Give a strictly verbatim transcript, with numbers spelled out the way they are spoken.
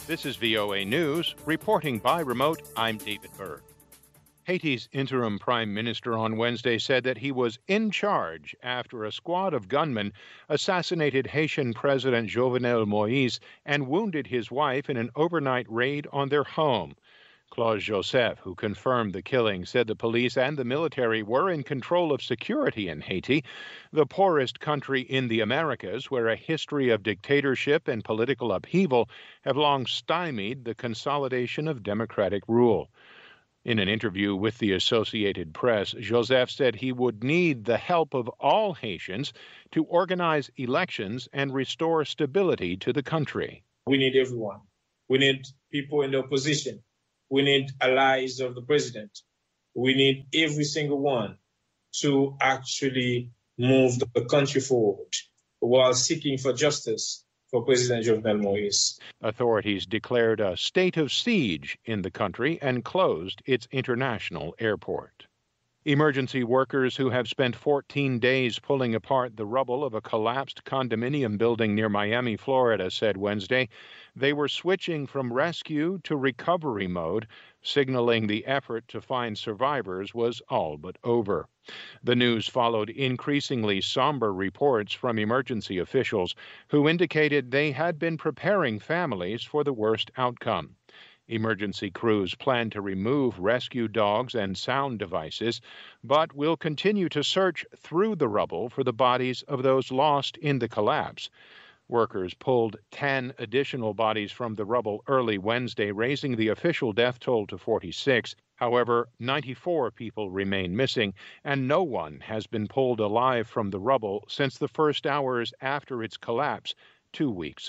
This is V O A News. Reporting by remote, I'm David Berg. Haiti's interim prime minister on Wednesday said that he was in charge after a squad of gunmen assassinated Haitian President Jovenel Moïse and wounded his wife in an overnight raid on their home. Claude Joseph, who confirmed the killing, said the police and the military were in control of security in Haiti, the poorest country in the Americas, where a history of dictatorship and political upheaval have long stymied the consolidation of democratic rule. In an interview with the Associated Press, Joseph said he would need the help of all Haitians to organize elections and restore stability to the country. We need everyone. We need people in the opposition. We need allies of the president. We need every single one to actually move the country forward while seeking for justice for President Jovenel Moïse. Authorities declared a state of siege in the country and closed its international airport. Emergency workers who have spent fourteen days pulling apart the rubble of a collapsed condominium building near Miami, Florida, said Wednesday they were switching from rescue to recovery mode, signaling the effort to find survivors was all but over. The news followed increasingly somber reports from emergency officials who indicated they had been preparing families for the worst outcome. Emergency crews plan to remove rescue dogs and sound devices, but will continue to search through the rubble for the bodies of those lost in the collapse. Workers pulled ten additional bodies from the rubble early Wednesday, raising the official death toll to forty-six. However, ninety-four people remain missing, and no one has been pulled alive from the rubble since the first hours after its collapse two weeks